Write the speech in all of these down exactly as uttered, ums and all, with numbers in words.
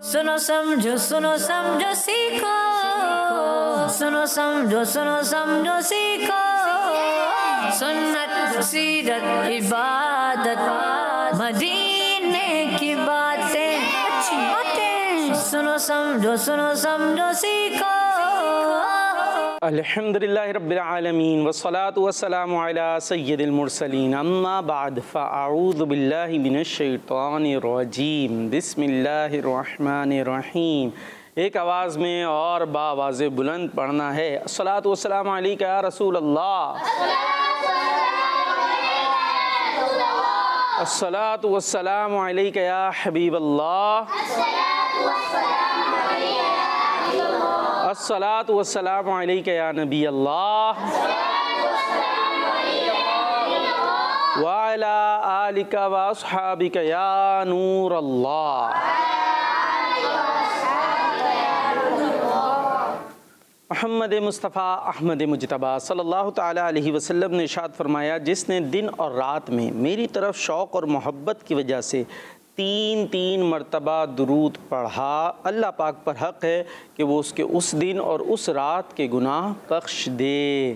सुनो समझो सुनो समझो सीखो, सुनो समझो सुनो समझो सीखो, सुन्नत सीरत इबादत मदीने की बातें अच्छी बातें, सुनो समझो सुनो समझो सीखो। अल्हम्दुलिल्लाहि रब्बिल आलमीन वस्सलातु वस्सलामु अला सय्यिदिल मुरसलीन अम्मा बाद फ़अऊज़ु बिल्लाहि मिनश शैतानिर रजीम बिस्मिल्लाहिर रहमानिर रहीम। एक आवाज़ में और बावाज़े बुलंद पढ़ना है, अस्सलातु वस्सलामु अलैका या रसूल अल्लाह, अस्सलातु वस्सलामु अलैका या हबीब अल्लाह, अस्सलातु वस्सलामु अलैका या नबी अल्लाह व अला आलिका व अस्हाबिका या नूर अल्लाह। मोहम्मद मुस्तफ़ा अहमद मुजतबा सल्लल्लाहु ताला अलैहि वसल्लम ने इरशाद फरमाया, जिसने दिन और रात में मेरी तरफ शौक़ और मोहब्बत की वजह से तीन तीन मरतबा दुरूद पढ़ा, अल्लाह पाक पर हक़ है कि वो उसके उस दिन और उस रात के गुनाह बख्श दे।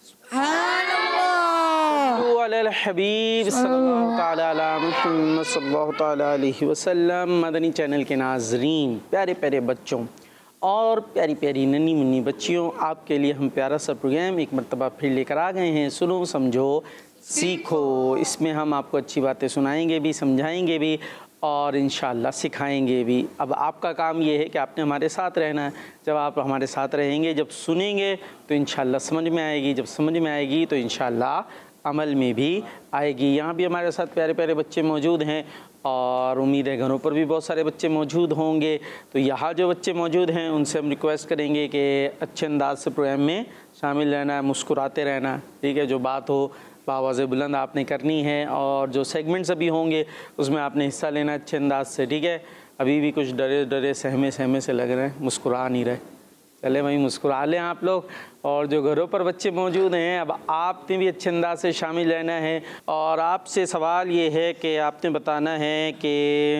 हबीब सल्लल्लाहु ताला अला मुहम्मद सल्लल्लाहु ताला अलैहि वसल्लम। मदनी चैनल के नाज़रीन, प्यारे प्यारे बच्चों और प्यारी प्यारी नन्ही मुन्नी बच्चियों, आपके लिए हम प्यारा सा प्रोग्राम एक मरतबा फिर लेकर आ गए हैं, सुनो समझो सीखो। इसमें हम आपको अच्छी बातें सुनाएंगे भी, समझाएंगे भी और इंशाअल्लाह सिखाएंगे भी। अब आपका काम ये है कि आपने हमारे साथ रहना है। जब आप हमारे साथ रहेंगे, जब सुनेंगे तो इंशाअल्लाह समझ में आएगी, जब समझ में आएगी तो इंशाअल्लाह अमल में भी आएगी। यहाँ भी हमारे साथ प्यारे प्यारे बच्चे मौजूद हैं और उम्मीद है घरों पर भी बहुत सारे बच्चे मौजूद होंगे। तो यहाँ जो बच्चे मौजूद हैं उनसे हम रिक्वेस्ट करेंगे कि अच्छे अंदाज से प्रोग्राम में शामिल रहना है, मुस्कुराते रहना, ठीक है। जो बात हो बावाज़े बुलंद आपने करनी है और जो सेगमेंट्स अभी होंगे उसमें आपने हिस्सा लेना अच्छे अंदाज से, ठीक है। अभी भी कुछ डरे डरे सहमे सहमे से लग रहे हैं, मुस्कुरा नहीं रहे। चले भाई मुस्कुरा लें आप लोग। और जो घरों पर बच्चे मौजूद हैं, अब आपने भी अच्छे अंदाज से शामिल रहना है और आपसे सवाल ये है कि आपने बताना है कि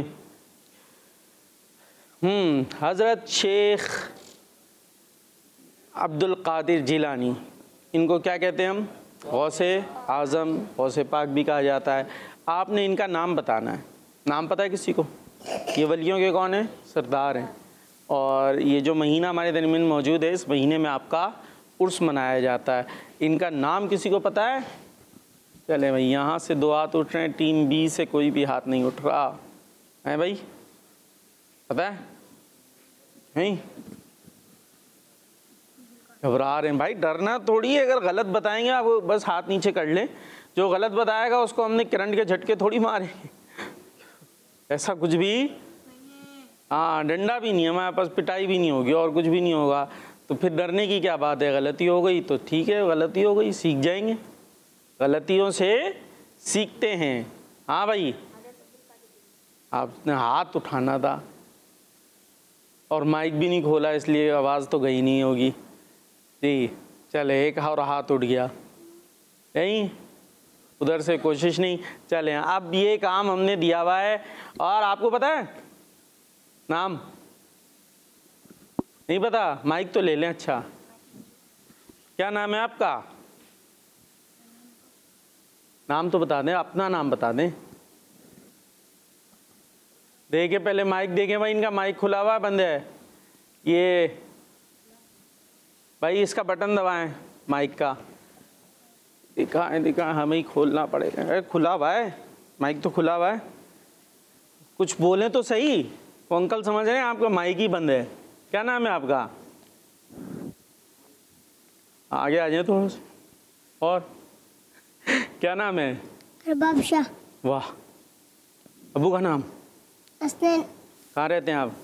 हम्म हज़रत शेख अब्दुल कादिर जिलानी, इनको क्या कहते हैं हम? गौसे आज़म, गौसे पाक भी कहा जाता है। आपने इनका नाम बताना है। नाम पता है किसी को? ये वलियों के कौन है? सरदार हैं। और ये जो महीना हमारे दरमियान मौजूद है, इस महीने में आपका उर्स मनाया जाता है। इनका नाम किसी को पता है? चले भाई, यहाँ से दो हाथ उठ रहे हैं, टीम बी से कोई भी हाथ नहीं उठ रहा है भाई, पता है? नहीं घबरा रहे हैं भाई, डरना थोड़ी है। अगर गलत बताएंगे आप बस हाथ नीचे कर लें, जो गलत बताएगा उसको हमने करंट के झटके थोड़ी मारेंगे, ऐसा कुछ भी हाँ, डंडा भी नहीं है हमारे पास, पिटाई भी नहीं होगी और कुछ भी नहीं होगा। तो फिर डरने की क्या बात है? गलती हो गई तो ठीक है, गलती हो गई, सीख जाएंगे, गलतियों से सीखते हैं। हाँ भाई, आपने हाथ उठाना था और माइक भी नहीं खोला, इसलिए आवाज़ तो गई नहीं होगी जी। चले, एक और हाथ उठ गया, नहीं उधर से कोशिश नहीं। चले, अब ये काम हमने दिया हुआ है और आपको पता है नाम? नहीं पता? माइक तो ले लें। अच्छा, क्या नाम है आपका? नाम तो बता दें, अपना नाम बता दें। देखे पहले माइक देखें भाई, इनका माइक खुला हुआ बंद है। ये भाई इसका बटन दबाएं माइक का, दिखा है दिखा हमें ही खोलना पड़ेगा। अरे खुला हुआ है माइक, तो खुला हुआ है, कुछ बोलें तो सही। वो अंकल समझ रहे हैं आपका माइक ही बंद है। क्या नाम है आपका? आगे आ जाए थोड़ा सा। और क्या नाम है? रबाब शाह। वाह। अबू का नाम? हसनैन। कहाँ रहते हैं आप?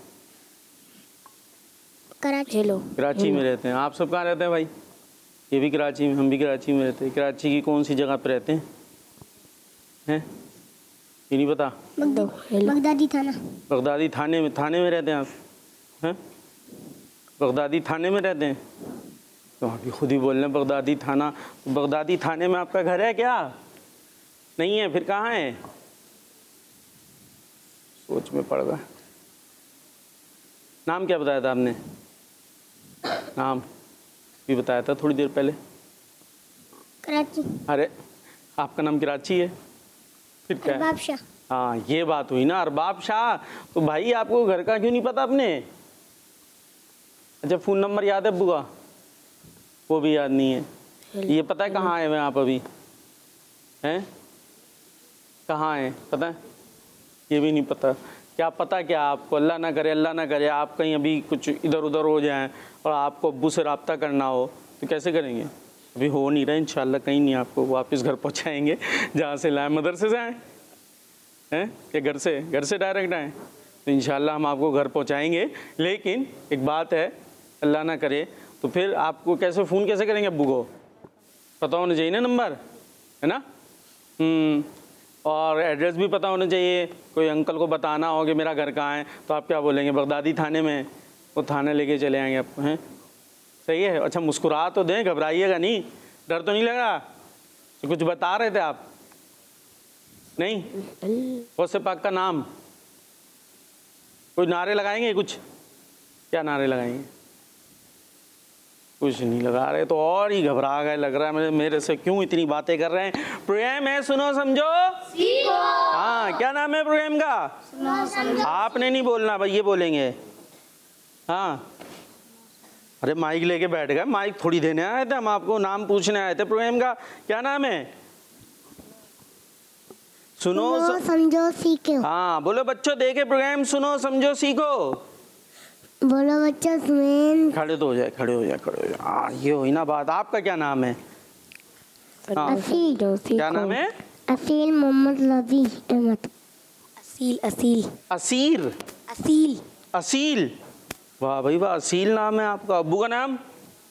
कराची। लो कराची में रहते हैं। आप सब कहाँ रहते हैं भाई? ये भी कराची में, हम भी कराची में रहते हैं। कराची की कौन सी जगह पर रहते हैं? हैं? ये नहीं पता? बगदादी थाना। बगदादी थाने में, थाने में रहते हैं आप? हैं? बगदादी थाने में रहते हैं? तो अभी खुद ही बोल रहे हैं बगदादी थाना। तो बगदादी थाने में आपका घर है क्या? नहीं है, फिर कहाँ है? सोच में पड़ गया। नाम क्या बताया था आपने? नाम भी बताया था थोड़ी देर पहले। कराची। अरे आपका नाम कराची है, फिर क्या है? अरबाब शाह। हाँ ये बात हुई ना, अरबाब शाह। तो भाई आपको घर का क्यों नहीं पता अपने? अच्छा फ़ोन नंबर याद है अब्बू का? वो भी याद नहीं है। ये पता है कहाँ आए हुए आप अभी? हैं कहाँ हैं पता है? ये भी नहीं पता। क्या पता क्या आपको? अल्लाह ना करे, अल्लाह ना करे आप कहीं अभी कुछ इधर उधर हो जाएं और आपको अब्बू से रब्ता करना हो तो कैसे करेंगे? अभी हो नहीं रहा, इंशाल्लाह कहीं नहीं आपको वापस घर पहुँचाएँगे जहाँ से लाए। मदरसे से आए हैं या घर से? घर से डायरेक्ट आए तो इंशाल्लाह हम आपको घर पहुँचाएँगे। लेकिन एक बात है, अल्लाह ना करे तो फिर आपको कैसे फ़ोन कैसे करेंगे अब्बू को? पता होना चाहिए ना नंबर, है ना? हम्म, और एड्रेस भी पता होना चाहिए। कोई अंकल को बताना हो कि मेरा घर कहाँ है तो आप क्या बोलेंगे? बगदादी थाने में। वो थाने लेके चले आएंगे आपको, हैं? सही है। अच्छा मुस्कुरा तो दें, घबराइएगा नहीं, डर तो नहीं लग रहा? तो कुछ बता रहे थे आप? नहीं? गौसे पाक का नाम कोई नारे लगाएंगे? कुछ क्या नारे लगाएंगे? कुछ नहीं लगा रहे तो और ही घबरा गए लग रहा है मेरे मेरे से क्यों इतनी बातें कर रहे हैं। प्रोग्राम है सुनो समझो सीखो। हाँ क्या नाम है प्रोग्राम का? सुनो समझो। आपने नहीं बोलना भाई, ये बोलेंगे। हाँ अरे माइक लेके बैठ गए, माइक थोड़ी देने आए थे हम, आपको नाम पूछने आए थे। प्रोग्राम का क्या नाम है? सुनो, सुनो समझो सीखो। हाँ बोलो बच्चों, देखे प्रोग्राम सुनो समझो सीखो। बोलो बच्चों सुन। खड़े तो हो जाए, खड़े हो जाए, खड़े हो जाए। हाँ ये हुई ना बात। आपका क्या नाम है? हाँ। असील। क्या नाम है? असील मोहम्मद लजी अहमद। असील असील असीर असील असील। वाह भाई वाह, असील नाम है आपका। अब्बू का नाम?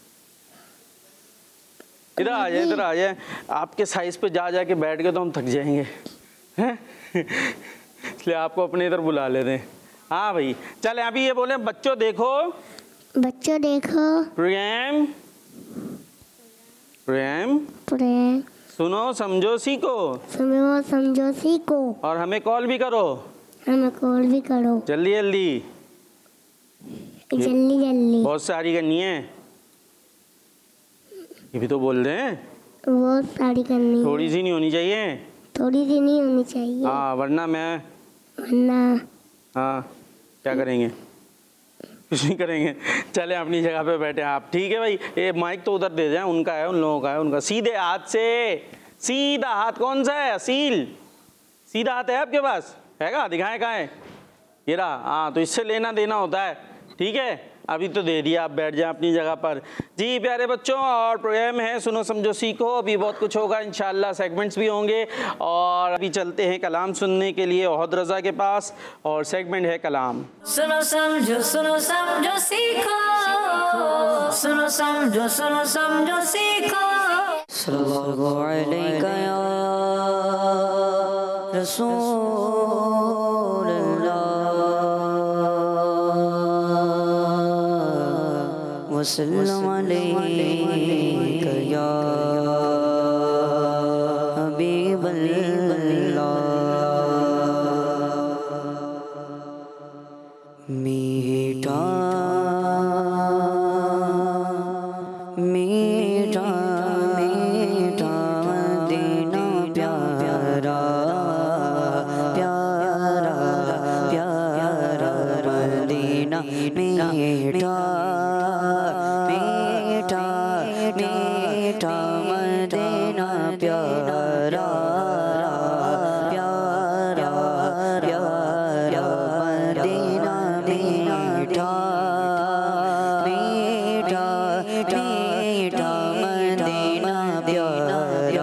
इधर आ जाए, इधर आ जाए। आपके साइज पे जा जा के बैठ के तो हम थक जाएंगे, हैं? इसलिए आपको अपने इधर बुला लेते हैं। हाँ भाई चले, अभी ये बोले बच्चों देखो, बच्चों देखो प्रोग्राम प्रोग्राम प्रेम सुनो समझो सीखो, सुनो समझो सीखो। और हमें कॉल भी करो, हमें कॉल भी करो जल्दी जल्दी, जल्दी जल्दी। बहुत सारी करनी है। ये भी तो बोल रहे हैं, बहुत सारी करनी है। थोड़ी सी नहीं होनी चाहिए। थोड़ी सी नहीं होनी चाहिए, हाँ वरना मैं वरना हाँ क्या करेंगे? कुछ नहीं करेंगे। चले अपनी जगह पे बैठे आप, ठीक है भाई। ये माइक तो उधर दे जाए, उनका है, उन लोगों का है, उनका। सीधे हाथ से, सीधा हाथ कौन सा है? असील सीधा हाथ है आपके पास? हैगा? दिखाएं कहाँ है? ये रहा। हाँ तो इससे लेना देना होता है, ठीक है। अभी तो दे दिया, आप बैठ जाए अपनी जगह पर। जी प्यारे बच्चों, और प्रोग्राम है सुनो समझो सीखो। अभी बहुत कुछ होगा इंशाल्लाह, सेगमेंट्स भी होंगे। और अभी चलते हैं कलाम सुनने के लिए ओहद रज़ा के पास, और सेगमेंट है कलाम। सुनो समझो सुनो समझो सीखो, सुनो समझो सुनो समझो सीखो। सल्लल्लाहु अलैका या रसूल अल्लाह, वसल्लम अलैका या हबीब अल्लाह। मीठा मीठा मीठा मदीना प्यारा प्यारा प्यारा मदीना। मीठा मीठा मीठा मदीना प्यारा प्यारा प्यारा मदीना। मीठा मीठा मीठा मदीना प्यारा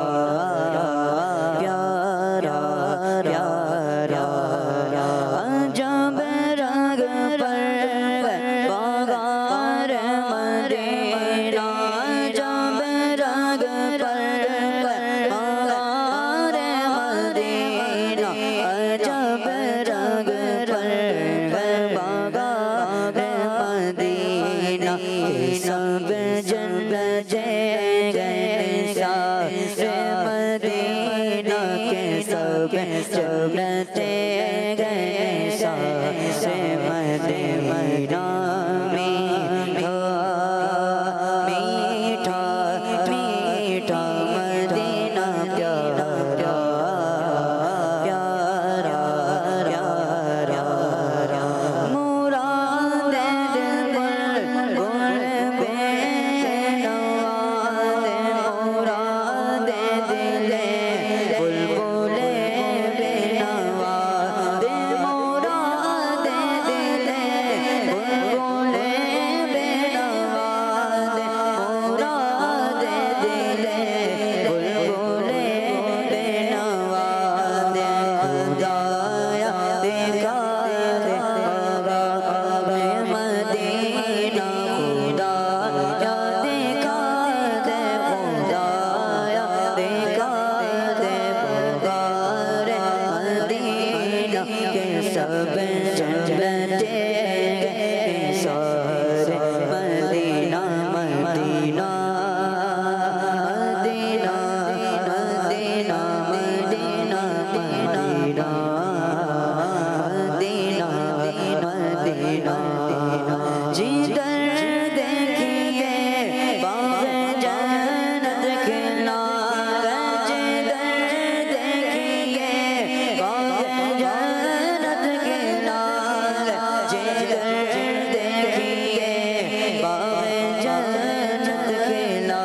प्यारा प्यारा। जब रंग पर बहार मदीना, जब रंग पर बहार मदीना, जब रंग पर बहार मदीना। सब जन जय सारे मदीना के, सब जन्नते गए सारे मदीना। मदीना जिधर देखिए बाग़े जन्नत खिला जिधर देखिए बाग़े जन्नत खिला जिधर देखिए बाग़े जन्नत खिला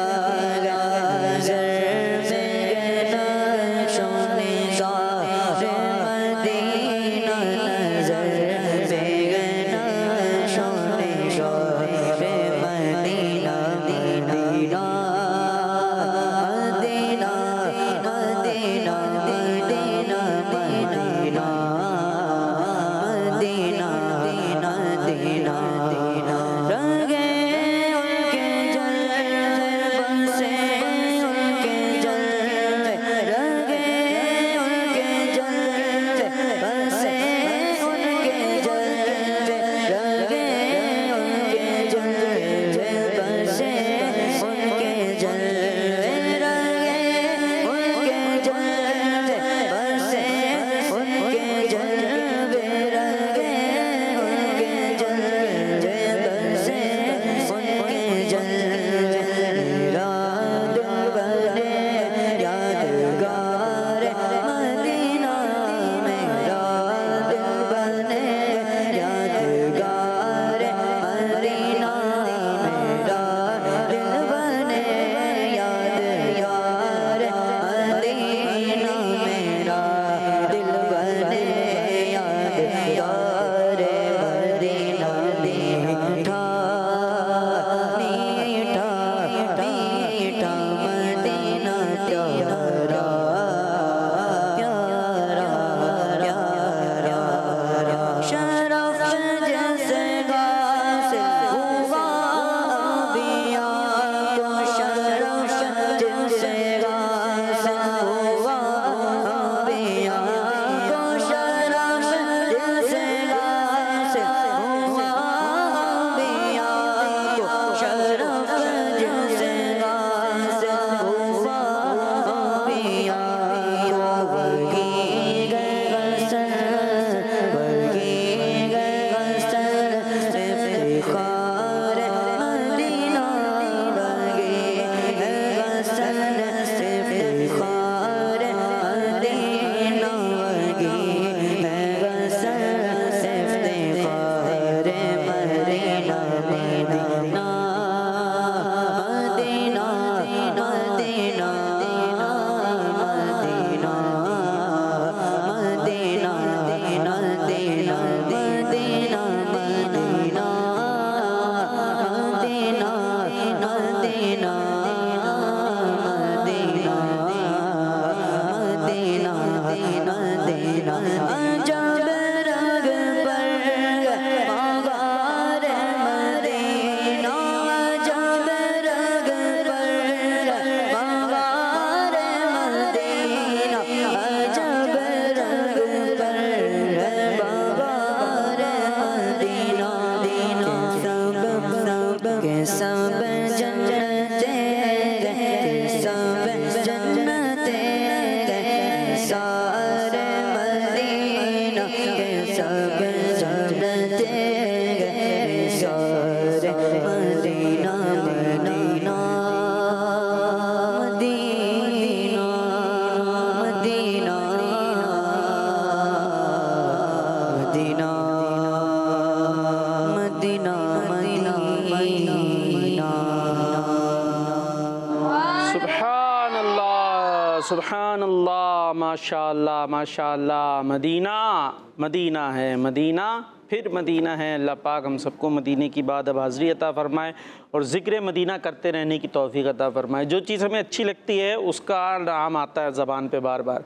सुब्हानल्लाह, माशाअल्लाह माशाअल्लाह। मदीना मदीना है, मदीना फिर मदीना है। अल्लाह पाक हम सबको मदीने की बात अब हाज़री अता फ़रमाए और ज़िक्र मदीना करते रहने की तौफ़ीक़ अता फ़रमाए। जो चीज़ हमें अच्छी लगती है उसका नाम आता है ज़बान पे, बार बार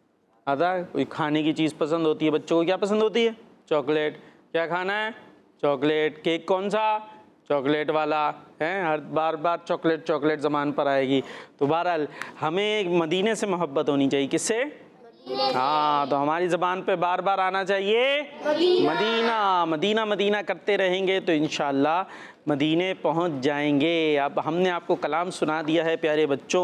आता है। कोई खाने की चीज़ पसंद होती है, बच्चों को क्या पसंद होती है? चॉकलेट। क्या खाना है? चॉकलेट। केक कौन सा? चॉकलेट वाला है। हर बार बार चॉकलेट चॉकलेट ज़बान पर आएगी। तो बहरहाल हमें मदीने से मोहब्बत होनी चाहिए। किससे? हाँ, तो हमारी ज़बान पे बार बार आना चाहिए मदीना। मदीना मदीना करते रहेंगे तो इंशाअल्लाह मदीने पहुंच जाएंगे। अब हमने आपको कलाम सुना दिया है प्यारे बच्चों।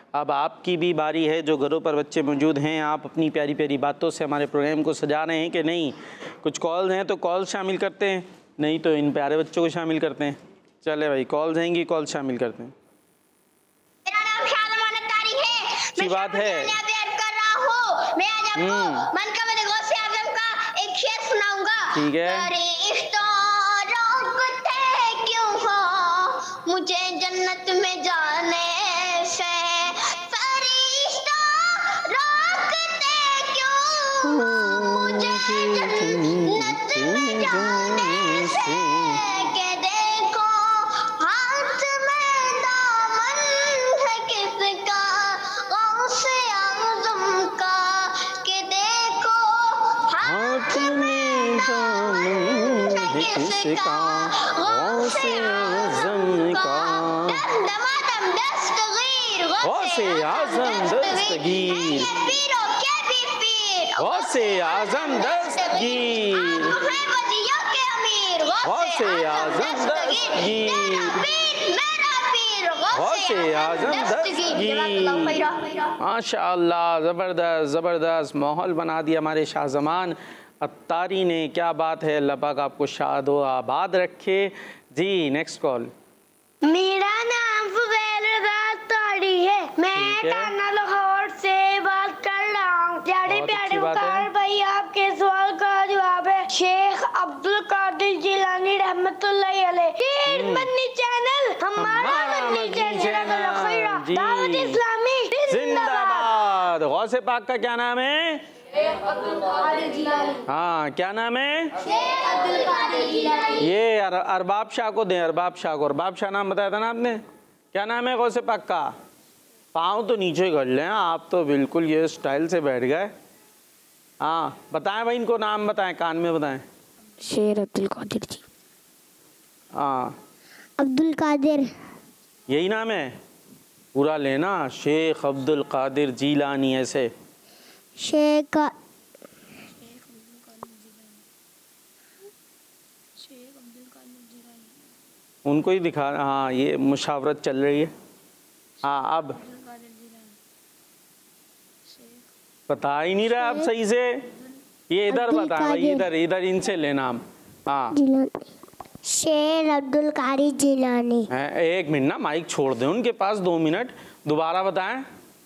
अब आपकी भी बारी है। जो घरों पर बच्चे मौजूद हैं, आप अपनी प्यारी प्यारी बातों से हमारे प्रोग्राम को सजा रहे हैं कि नहीं? कुछ कॉल्स हैं तो कॉल शामिल करते हैं, नहीं तो इन प्यारे बच्चों को शामिल करते हैं। चले भाई, कॉल्स आएंगी, कॉल शामिल करते हैं। मेरा नाम शादमान अत्तारी है। अच्छी बात है। मैं कर रहा हूँ। मैं आज आपको मन का मैंने गौसे आजम का एक शेर सुनाऊंगा। ठीक है। फरिश्तों रोकते क्यों हो मुझे जन्नत में जाने से, फरिश्तों रोकते क्यों हो मुझे जन्नत में जाने से, के देखो हाथ में दामन है किसका, गौसे आज़म का, के देखो हाथ में दामन है किसका, गौसे आज़म का, दमादम दस्तगीर, गौसे आज़म दस्तगीर, पीरों के भी पीर, गौसे आज़म दस्तगीर, बदियों के अमीर, गौसे आज़म दस्तगीर, मेरा पीर, गौसे आज़म दस्तगीर। माशाअल्लाह, ज़बरदस्त ज़बरदस्त माहौल बना दिया हमारे शाहज़मान अत्तारी ने। क्या बात है, अल्लाह पाक आपको शाद व आबाद रखे। जी नेक्स्ट कॉल। मेरा नाम फुज़ैल रज़ा अत्तारी है। मैं ठीक है। थाना लाहौर से बात कर रहा हूँ। प्यारे बहुत प्यारे अच्छी बात है। मुख्तार भाई, आपके सवाल का जवाब है शेख अब्दुल कादिर जिलानी रहमतुल्लाह अलैह। ये मन्नी चैनल हमारा हमारा मन्नी मन्नी चैनल चैनल, जी। दावत इस्लामी जिंदाबाद। जिंदाबाद। गौसे पाक का क्या नाम है? हाँ, क्या नाम है? ये अर, अरबाब शाह को दें, अरबाब शाह को। अरबाब शाह नाम बताया था ना आपने? क्या नाम है गौसे पाक का? पाँव तो नीचे कर लें, आप तो बिल्कुल ये स्टाइल से बैठ गए। हाँ बताएं भाई, इनको नाम बताएं, कान में बताएं। शेर अब्दुल कादिर जी। हाँ, अब्दुल कादिर यही नाम है? पूरा लेना, शेख अब्दुल कादिर जीलानी। ऐसे शेख उनको ही दिखा। हाँ, ये मुशावरत चल रही है। हाँ, अब बता ही नहीं रहा आप सही से। ये इधर अब्दुल बताएं भाई, कादिर। इधर इधर इनसे ले नाम। हाँ, शेर अब्दुल कादिर जिलानी। हैं, एक मिनट ना, माइक छोड़ दें उनके पास, दो मिनट। दोबारा बताएं।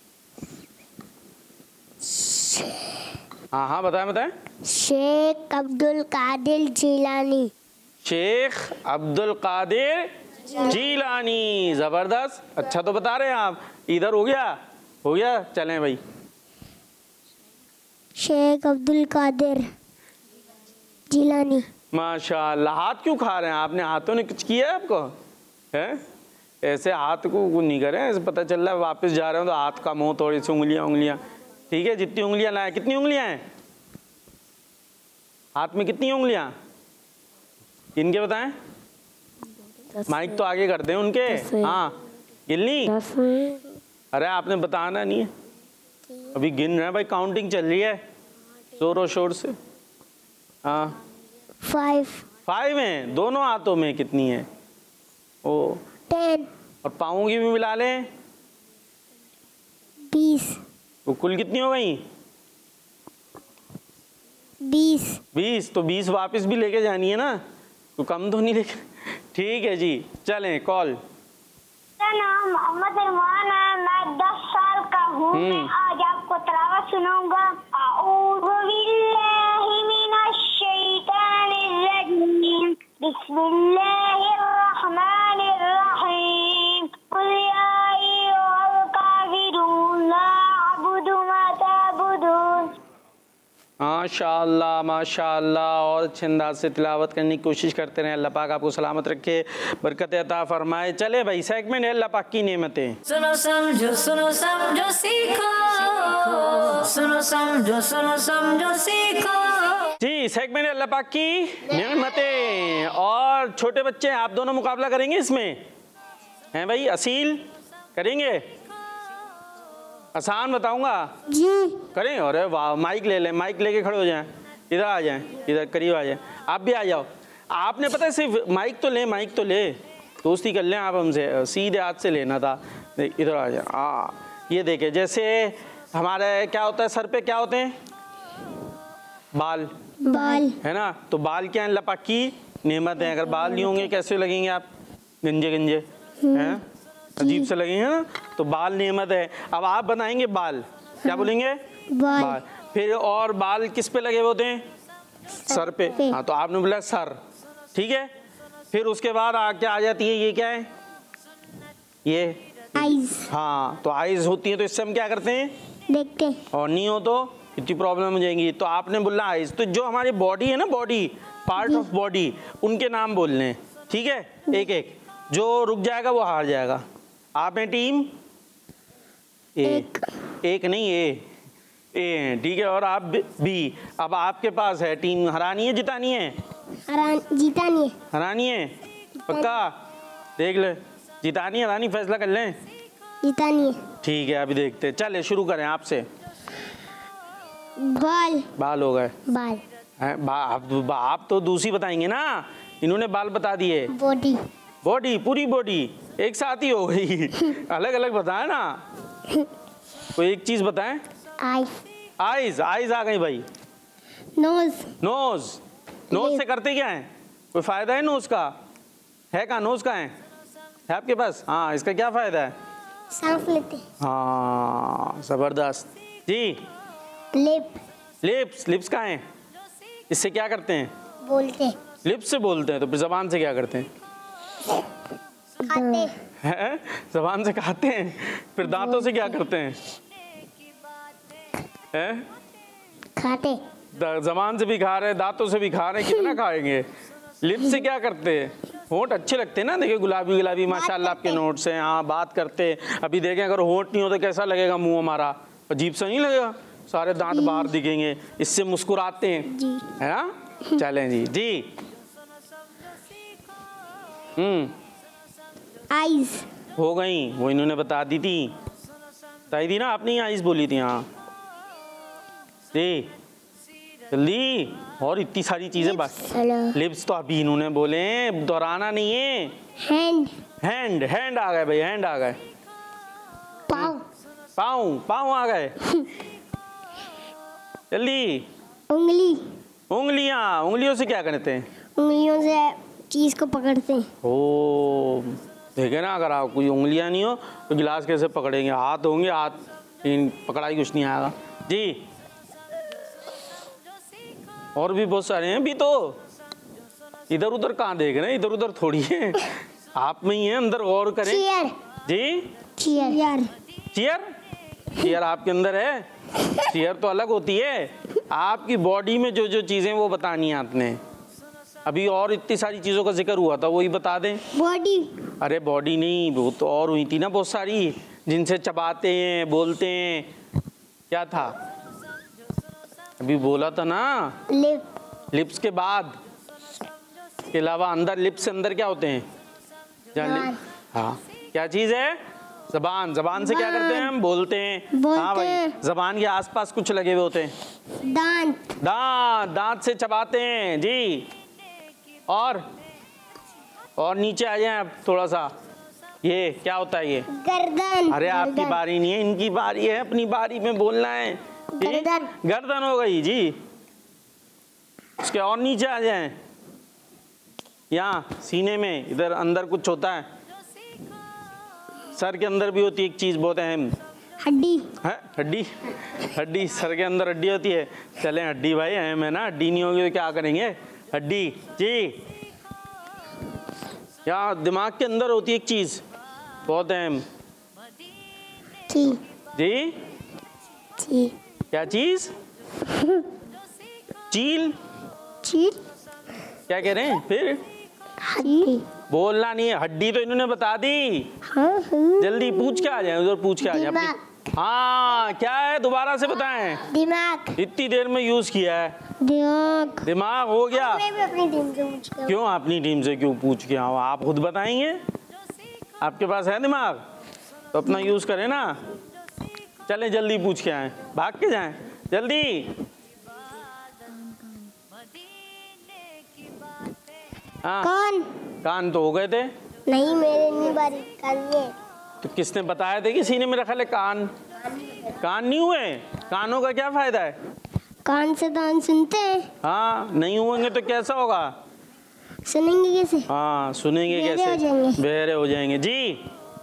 हाँ हाँ बताएं बताएं। शेख अब्दुल कादिर जिलानी। शेख अब्दुल कादिर जीलानी। जबरदस्त, अच्छा तो बता रहे हैं आप। इधर हो गया, हो गया। चलें भाई। शेख अब्दुल कादिर जिलानी। माशाल्लाह। हाथ क्यों खा रहे हैं आपने? हाथों ने कुछ किया है आपको? है ऐसे हाथ को कुछ नहीं करें, ऐसे पता चल रहा है वापस जा रहे हो तो हाथ का मुंह, थोड़ी सी उंगलियां उंगलियां। ठीक है, जितनी उंगलियां लाए। कितनी उंगलियां हैं हाथ में? कितनी उंगलियां इनके बताएं? माइक तो आगे कर दें उनके। हाँ, गिननी? अरे आपने बताना नहीं है, अभी गिन रहे हैं भाई, काउंटिंग चल रही है जोरों शोर से। हाँ, फाइव। फाइव हैं दोनों हाथों में। कितनी है? ओ, टेन। और पाँवों की भी मिला लें, बीस। तो कुल कितनी हो गई? बीस। बीस। तो बीस वापस भी लेके जानी है ना, तो कम तो नहीं लेके। ठीक है जी, चलें कॉल। मेरा नाम मोहम्मद अरमान है। मैं दस साल का हूँ। मैं आज आपको तिलावत सुनाऊंगा। अऊज़ु बिल्लाहि मिनश शैतानिर रजीम। बिस्मिल्लाहिर रहमानिर रहीम। कुल या अय्युहल काफिरून ला अअबुदु मा तअबुदून। माशाअल्लाह माशाअल्लाह। और अच्छे अंदाज से तिलावत करने की कोशिश करते रहें। अल्लाह पाक आपको सलामत रखे, बरकत अता फरमाए। चले भाई, सेगमेंट है अल्लाह पाक की नेमतें। सुनो समझो सुनो समझो सीखो, सुनो समझो सुनो समझो सीखो। जी, सेगमेंट है अल्लाह पाक की नेमतें। और छोटे बच्चे आप दोनों मुकाबला करेंगे इसमें, हैं भाई? असील करेंगे? आसान बताऊंगा जी। करें? अरे वाह, माइक ले लें, माइक लेके खड़े हो जाएं, इधर आ जाएं, इधर करीब आ जाएं। आप भी आ जाओ। आपने पता है सिर्फ माइक तो ले, माइक तो ले, दोस्ती कर लें आप हमसे, सीधे हाथ से लेना था। इधर आ जाए। हाँ, ये देखे, जैसे हमारे क्या होता है, सर पे क्या होते हैं, बाल, बाल है ना। तो बाल क्या है, अल्लाह पाक की नेमत है। अगर बाल नहीं होंगे कैसे लगेंगे आप, गंजे गंजे हैं, अजीब से लगेंगे ना। तो बाल नेमत है। अब आप बनाएंगे बाल, क्या बोलेंगे, बाल। बाल। फिर और बाल किस पे लगे हुए होते हैं, सर पे। हाँ, तो आपने बोला सर, ठीक है। फिर उसके बाद आ क्या आ जाती है, ये क्या है, ये आईज, हाँ, तो आईज होती है। तो इससे हम क्या करते हैं, देखते हैं। और नहीं हो तो इतनी प्रॉब्लम हो जाएंगी। तो आपने बोला आईज, तो जो हमारी बॉडी है ना, बॉडी पार्ट ऑफ बॉडी, उनके नाम बोलने हैं, ठीक है, एक एक। जो रुक जाएगा वो हार जाएगा। आप हैं टीम ए, एक, एक नहीं ए ए, ठीक है। और आप बी। अब आपके पास है टीम हरानी है जितानी है, हरान जीता नहीं है। हरानी है पक्का, देख ले, जितानी है हरानी फैसला कर लें। जीता नहीं है। ठीक है, अभी देखते हैं। चले शुरू करें आपसे। बाल, बाल हो गए बाल। हैं, बा, आप, आप तो दूसरी बताएंगे ना, इन्होंने बाल बता दिए। बॉडी, बॉडी, पूरी बॉडी एक साथ ही हो गई। अलग अलग बताए ना, कोई एक चीज बताएं। आई, आईज, आईज आ गई भाई। नोज, नोज, नोज से करते क्या है, कोई फायदा है नोज का, है कहाँ, नोज का है, है आपके पास, हाँ, इसका क्या फायदा है, सांस लेते। हाँ, जबरदस्त जी। लिप, लिप्स, लिप्स कहाँ है, इससे क्या करते हैं, बोलते। लिप्स से बोलते हैं। तो फिर जबान से क्या करते हैं, खाते, हैं, जबान से खाते हैं। फिर दांतों से क्या करते हैं, हैं, खाते। द- जबान से भी खा रहे हैं, दांतों से भी खा रहे हैं, कितना खाएंगे। लिप्स से क्या करते हैं, होंठ अच्छे लगते हैं ना, देखिए गुलाबी गुलाबी माशाल्लाह आपके नोट से, हाँ, बात करते। अभी देखें अगर होंठ नहीं हो तो कैसा लगेगा मुंह हमारा, अजीब सा नहीं लगेगा, सारे दांत बाहर दिखेंगे। इससे मुस्कुराते हैं, जी। है ना। चलें जी जी। हम्म, आईज, हो गई, वो इन्होंने बता दी थी, बताई थी ना आपने, आईज बोली थी। हाँ जी, जल्दी, और इतनी सारी चीजें बाकी। लिप्स तो अभी इन्होंने बोले, दोहराना नहीं है। हैंड, हैंड, हैंड आ गए भाई, हैंड आ गए। पाँव, पाँव, पाँव आ गए, जल्दी। उंगली, उंगलियां, उंगलियों से क्या करते हैं, उंगलियों से चीज को पकड़ते हैं। ओ, देखे ना, अगर आप कोई उंगलियां नहीं हो तो गिलास कैसे पकड़ेंगे, हाथ होंगे, हाथ इन पकड़ाई कुछ नहीं आएगा जी। और भी बहुत सारे हैं भी, तो इधर उधर कहाँ देख रहे हैं, इधर उधर थोड़ी है, आप में ही है, अंदर गौर करें चेयर, जी। चेयर, चेयर, चेयर आपके अंदर है, चेयर तो अलग होती है। आपकी बॉडी में जो जो चीजें वो बतानी है आपने। अभी और इतनी सारी चीजों का जिक्र हुआ था, वही बता दें। बॉडी, अरे बॉडी नहीं, वो तो और हुई थी ना बहुत सारी, जिनसे चबाते हैं, बोलते हैं, क्या था अभी बोला था ना, लिप, लिप्स के बाद के अलावा अंदर, लिप्स से अंदर क्या होते हैं, जहाँ लिप, हाँ, क्या चीज है, जबान। जबान से क्या करते हैं हम, बोलते हैं। बोलते हाँ भाई, हैं। जबान के आसपास कुछ लगे हुए होते हैं, दांत, दांत, दांत से चबाते हैं जी। और और नीचे आ जाए आप थोड़ा सा, ये क्या होता है, ये गर्दन। अरे आपकी गर्दन। बारी नहीं है, इनकी बारी है, अपनी बारी में बोलना है जी? गर्दन। गर्दन हो गई जी। उसके और नीचे आ जाए, यहाँ सीने में इधर अंदर कुछ होता है, सर के अंदर भी होती है एक चीज बहुत अहम, हड्डी, है हड्डी। हड्डी, सर के अंदर हड्डी होती है। चलें, हड्डी भाई अहम है ना, हड्डी नहीं होगी तो क्या करेंगे, हड्डी जी। यहाँ दिमाग के अंदर होती है एक चीज बहुत अहम ची, जी। ची, क्या चीज, चील, ची, क्या कह रहे हैं फिर, हड्डी। बोलना नहीं है, हड्डी तो इन्होंने बता दी। हाँ, हाँ। जल्दी पूछ के आ जाए, उधर पूछ के आ जाए दिमाग। अपनी। हाँ, क्या है, दोबारा से बताएं, दिमाग, इतनी देर में यूज किया है, दिमाग। दिमाग हो गया। मैं भी अपनी टीम से पूछ के क्यों अपनी टीम से क्यों पूछ के आओ, आप खुद बताएंगे, आपके पास है दिमाग तो अपना यूज करें ना। चलें जल्दी पूछ के आए, भाग के जाएं जल्दी। हाँ, कौन? कान तो हो गए थे, नहीं, मेरे नहीं बारी, कान ये। तो किसने बताया थे कि सीने में रखा ले कान? कान नहीं हुए? कानों का क्या फायदा है? कान से दान सुनते हैं। हाँ, नहीं होंगे तो कैसा होगा? सुनेंगे कैसे? हाँ, सुनेंगे बहरे कैसे? हो जाएंगे। बहरे हो जाएंगे जी।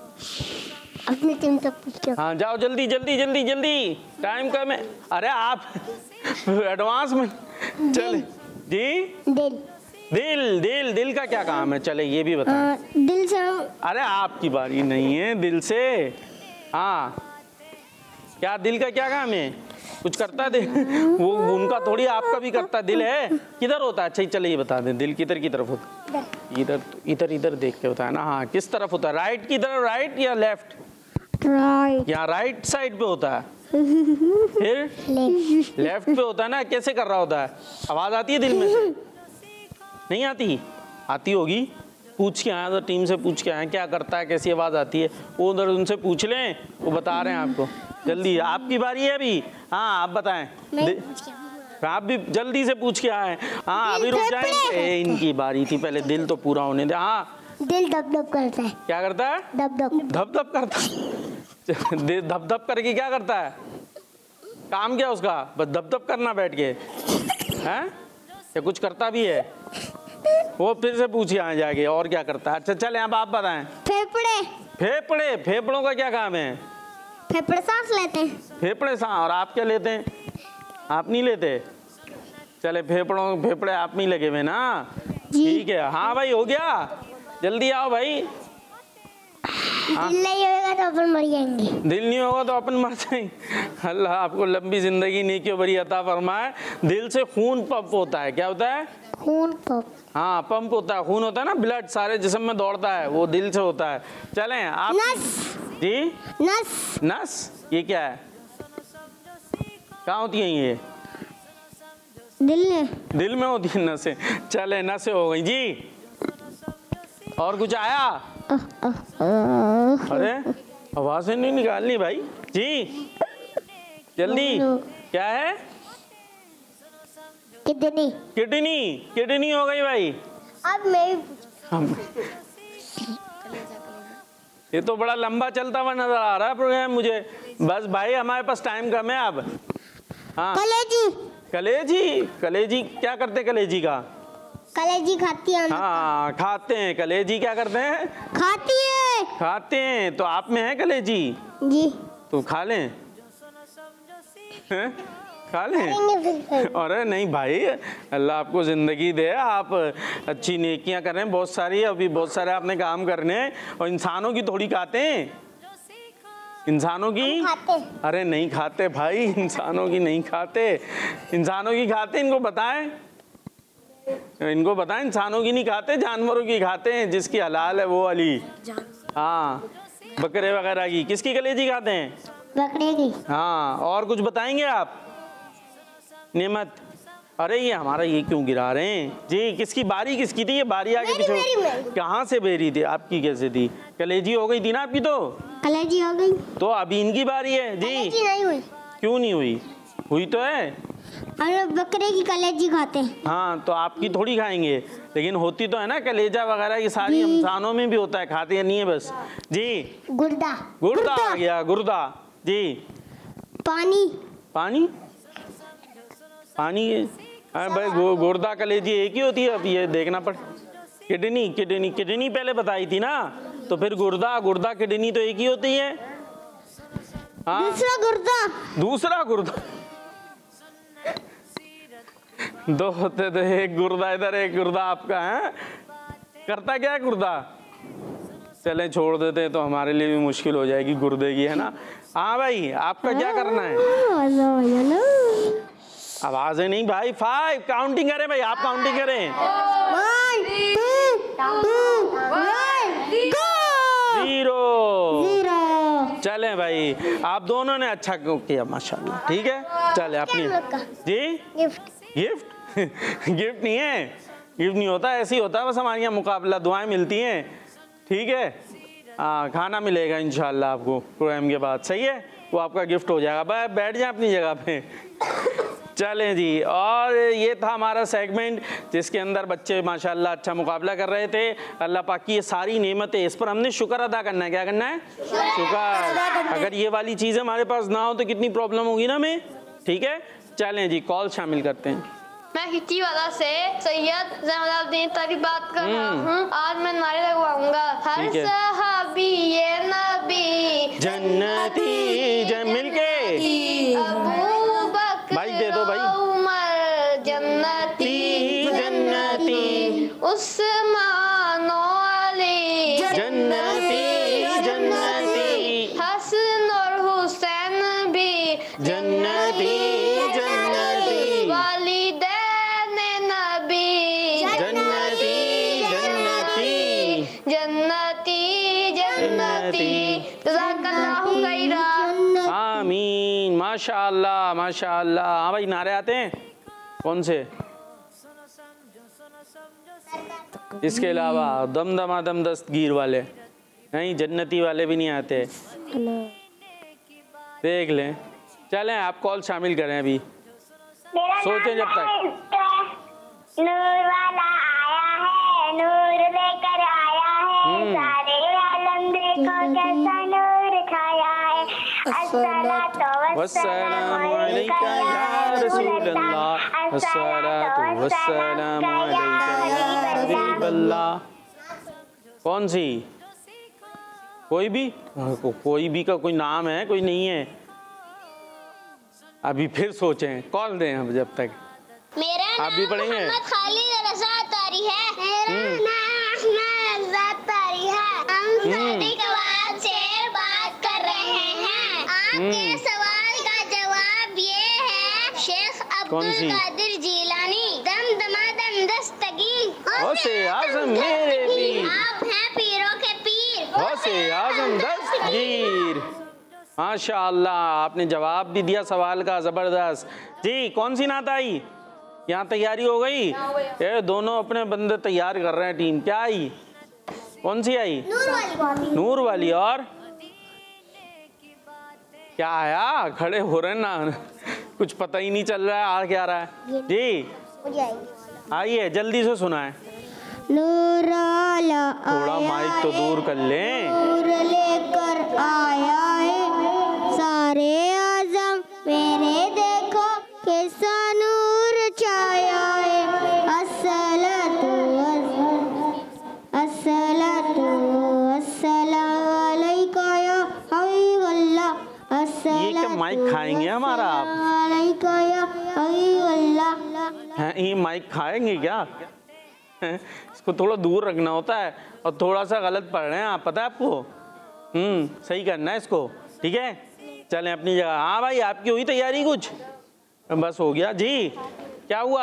अपनी टीम तक पूछो। हाँ जाओ जल्दी जल्दी जल्दी जल्दी, टाइम कम है। अरे आप एडवांस में चले जी। दिल दिल दिल दिल का क्या काम है? चले ये भी बताएं। हाँ, दिल से हम अरे आपकी बारी नहीं है दिल से। हाँ, क्या दिल का क्या काम है? कुछ करता है दिल? वो उनका थोड़ी, आपका भी करता है। दिल है किधर होता है? अच्छा चले ये बता दें, दिल किधर की तरफ होता है? इधर इधर इधर देख के होता है ना। हाँ, किस तरफ होता है? राइट की तरफ, राइट या लेफ्ट? राइट। यहाँ राइट साइड पे होता है, फिर लेफ्ट। लेफ्ट पे होता है ना। कैसे कर रहा होता है? आवाज आती है दिल में से? नहीं आती? आती होगी। पूछ के आया तो टीम से पूछ के आए क्या करता है, कैसी आवाज आती है। वो उधर उनसे पूछ लें, वो बता रहे हैं आपको। जल्दी, आपकी बारी है अभी। हाँ आप बताएं। आप भी जल्दी से पूछ के आए। हाँ अभी रुक जाएंगे, इनकी बारी थी, पहले दिल तो पूरा होने दे। हाँ दिल धप धप करता है। क्या करता है? धप धप धप धप करता है। धप धप करके क्या करता है? काम क्या उसका? बस धप धप करना बैठ के हैं या कुछ करता भी है? वो फिर से पूछिए आ जाके और क्या करता है। अच्छा चले अब आप बताएं। फेफड़े। फेफड़े, फेफड़ों का क्या काम है? फेफड़े सांस लेते हैं। फेफड़े सांस, और आप क्या लेते हैं? आप नहीं लेते? चले फेफड़ों फेफड़े आप नहीं लगे हुए ना। ठीक है। हाँ भाई हो गया, जल्दी आओ भाई। दिल नहीं होगा तो अपन मर जाएंगे। दिल नहीं होगा तो अपन मर जाएंगे। अल्लाह आपको लंबी जिंदगी नेकी भरी अता फरमाए। दिल से खून पंप होता है। क्या होता है? खून पंप। हाँ पंप होता है, खून होता है ना, ब्लड सारे जिस्म में दौड़ता है, वो दिल से होता है। चलें आप। नस। जी नस। नस, ये क्या है? कहाँ होती है ये? दिल में। दिल में होती है नसें। चले नसें हो गई जी। और कुछ आया? अरे आवाज़ें नहीं निकालनी भाई जी, जल्दी। क्या है? किडनी। किडनी, किडनी हो गई भाई। अब मैं हम ये तो बड़ा लंबा चलता हुआ नजर आ रहा है प्रोग्राम मुझे। बस भाई हमारे पास टाइम कम है अब। हाँ कलेजी। कलेजी, कलेजी क्या करते? कलेजी का कलेजी खाती है। हाँ खाते हैं। कलेजी क्या करते हैं? खाती है। खाते हैं। तो आप में है कलेजी? जी। तो खा लें। हैं? खा लें। अरे नहीं भाई, अल्लाह आपको ज़िंदगी दे, आप अच्छी नेकियां कर रहे हैं बहुत सारी, अभी बहुत सारे आपने काम करने हैं। और इंसानों की थोड़ी खाते हैं, इंसानों की। खाते। अरे नहीं खाते भाई, इंसानों की नहीं खाते, इंसानों की खाते। इनको बताएं, इनको बताएं इंसानों की नहीं खाते, जानवरों की खाते हैं। जिसकी हलाल है वो अली। हाँ बकरे वगैरह की। किसकी कलेजी खाते हैं? बकरे की। हाँ और कुछ बताएंगे आप? नेमत। अरे ये हमारा ये क्यों गिरा रहे हैं जी? किसकी बारी? किसकी थी ये बारी? आगे पीछे कहाँ से बेरी थी? आपकी कैसे थी? कलेजी हो गई थी ना आपकी? तो कलेजी हो गई। तो अभी इनकी बारी है जी। कलेजी नहीं हुई। क्यों नहीं हुई? हुई तो है। हम लोग बकरे की कलेजी खाते हैं। हाँ तो आपकी थोड़ी खाएंगे, लेकिन होती तो है ना कलेजा वगैरह। ये सारी इंसानों में भी होता है, खाते हैं नहीं है बस जी। गुर्दा। गुर्दा आ गया, गुर्दा जी। पानी। पानी, पानी है भाई। गु, गुर्दा कलेजी एक ही होती है? अब ये देखना पड़। किडनी, किडनी, किडनी पहले बताई थी ना, तो फिर गुर्दा, गुर्दा किडनी तो एक ही होती है। हाँ दूसरा गुर्दा। दूसरा गुर्दा। दो होते तो एक गुर्दा इधर, एक गुर्दा आपका है। करता क्या है गुर्दा? चले छोड़ देते हैं, तो हमारे लिए भी मुश्किल हो जाएगी गुर्दे की, है ना। हाँ भाई आपका क्या करना है? आवाजें नहीं भाई। फाइव काउंटिंग करें भाई, आप काउंटिंग करें। One two two one go. Zero. Zero. चलें भाई, आप दोनों ने अच्छा किया माशाल्लाह। ठीक है चले अपनी जी। गिफ्ट। गिफ्ट गिफ्ट नहीं है, गिफ्ट नहीं होता, ऐसे ही होता है बस हमारे यहाँ मुकाबला, दुआएं मिलती हैं। ठीक है हाँ, खाना मिलेगा इंशाल्लाह आपको प्रोग्राम के बाद। सही है, वो आपका गिफ्ट हो जाएगा। भाई बैठ जाए अपनी जगह पे। चलें जी, और ये था हमारा सेगमेंट जिसके अंदर बच्चे माशाल्लाह अच्छा मुकाबला कर रहे थे। अल्लाह पाक की ये सारी नेमतें, इस पर हमने शुक्र अदा करना है। क्या करना है? शुक्र। अगर ये वाली चीज़ हमारे पास ना हो तो कितनी प्रॉब्लम होगी ना हमें। ठीक है, चलें जी, कॉल शामिल करते हैं। मैं हिटी वाला से सैयद जैनुद्दीन तारी बात कर रहा हूँ। आज मैं नारे लगवाऊंगा। हर सहाबी ये नबी जन्नती जन मिलके अबू बकर भाई दे दो भाई। उमर जन्नती जन्नती उस्मान अली जन्नती जन्नती हसन और हुसैन भी जन्नती जन्नती वालिदैन नबी जन्नती जन्नती जन्नती जन्नती जज़ाकल्लाहु खैरा। आमीन। माशाअल्लाह माशाअल्लाह। हाँ भाई, नारे आते हैं कौन से? इसके अलावा दमदमा दम दस्तगीर वाले नहीं, जन्नती वाले भी नहीं आते। देख लें। चलें, आप कॉल शामिल करें अभी, सोचें जब तक। नूर वाला आया है, नूर लेकर आया है, सारे आलम देखो कैसा नूर छाया है। अस्सलातु वस्सलामु अलैका या रसूलल्लाह, अस्सलातु वस्सलामु अलैका या हबीबल्लाह। कौन सी? कोई भी? को, कोई भी का कोई नाम है, कोई नहीं है? अभी फिर सोचें, कॉल दें हम जब तक। मेरा आप भी नाम पढ़ेंगे? मोहम्मद खालिद रज़ा तारी है। मेरा नाम अहमद रज़ा तारी है। हम शादी के बाद से बात कर रहे हैं। आपके सवाल का जवाब ये है, शेख कौन सी? अब्दुल कादिर जीलानी दमदमा दम दस्तगीर गौसे आज़म मेरे पीर, आप हैं पीरों के पीर। गौसे आज़म दस्तगीर। माशाअल्लाह, आपने जवाब भी दिया सवाल का, ज़बरदस्त जी। कौन सी नात आई? यहाँ तैयारी हो गई? ये दोनों अपने बंदे तैयार कर रहे हैं टीम। क्या आई? कौन सी आई? नूर वाली। नूर वाली। और क्या आया? खड़े हो रहे हैं ना, कुछ पता ही नहीं चल रहा है आ क्या रहा है जी। आइए जल्दी से सुनाएं। नूर वाला थोड़ा माइक तो दूर कर लें। नूर लेकर आया है, सारे आज़म मेरे देखो कैसा नूर छाया है। अस्सलातु अस्सलातु अस्सलामु अलैका या हबीबल्लाह। ये क्या माइक खाएंगे हमारा आप? अलैका या हबीबल्लाह। हैं, ये माइक खाएंगे क्या? हैं, इसको थोड़ा दूर रखना होता है और थोड़ा सा गलत पढ़ रहे हैं आप, पता है आपको? हम्म सही करना है इसको। ठीक है, चलें अपनी जगह। हाँ भाई, आपकी हुई तैयारी कुछ? बस हो गया जी। क्या हुआ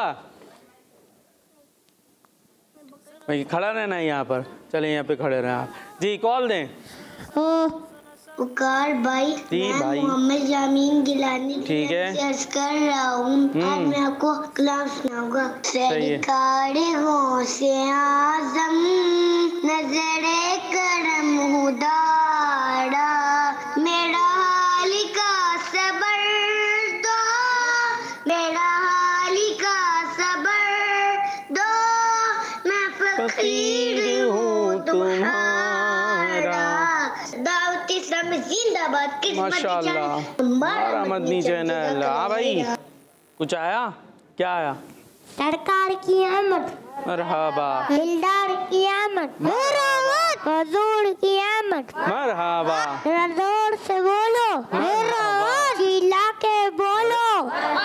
भाई? खड़ा रहना है यहाँ पर। चलें यहाँ पे खड़े रहें आप जी। कॉल दें। पुकार भाई, जी मैं भाई। मोहम्मद जामीन गिलानी ठीक है। अर्ज कर रहा हूँ। आज मैं आपको कलाम सुनाऊंगा। सरकार हो से आजम नजरे करम हुदारा, मेरा हाल का सबर दो, मेरा हाल का सबर दो, मैं फकीर हूँ तुम्हारा। दावत इस्लाम जिंदाबाद। माशाअल्लाह, हमारा मदनी चैनल। हाँ भाई, कुछ आया? क्या आया? सरकार की आमद, मरहबा, दिलदार की आमद, हजूर की आमद, मरहबा। जरा जोर से बोलो, चिल्ला के बोलो।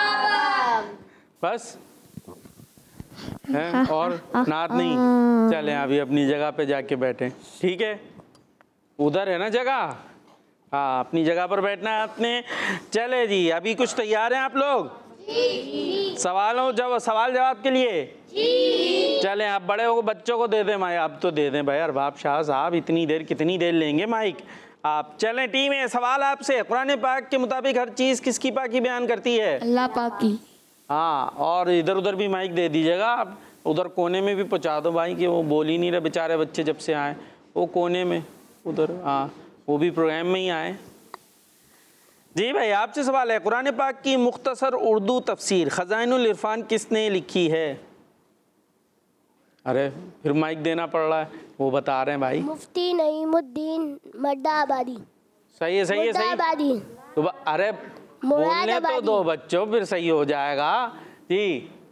बस हैं? और नात नहीं? चलें अभी अपनी जगह पे जाके बैठे। ठीक है, उधर है ना जगह? हाँ, अपनी जगह पर बैठना है आपने। चले जी, अभी कुछ तैयार हैं आप लोग? सवालों जब सवाल जवाब के लिए चलें। आप बड़े हो बच्चों को दे दें माइक। आप तो दे दें भाई अरबाब शाह साहब, इतनी देर कितनी देर लेंगे माइक आप? चलें टीम है। सवाल आपसे, कुरान पाक के मुताबिक हर चीज़ किसकी पाकी बयान करती है? अल्लाह पाक की। हाँ, और इधर उधर भी माइक दे दीजिएगा आप, उधर कोने में भी पहुँचा दो भाई, कि वो बोल ही नहीं रहे बेचारे बच्चे जब से आए। वो कोने में उधर, हाँ, वो भी प्रोग्राम में ही आए। जी भाई आपसे सवाल है, कुरान पाक की मुख्तसर उर्दू तफसीर खज़ाइनुल इरफान किसने लिखी है? अरे फिर माइक देना पड़ रहा है, वो बता रहे हैं भाई। मुफ्ती नईमुद्दीन मुर्दाबादी। सही है, सही है, सही। मुर्दाबादी। तो ब- अरे बोलने तो दो बच्चों, फिर सही हो जाएगा जी।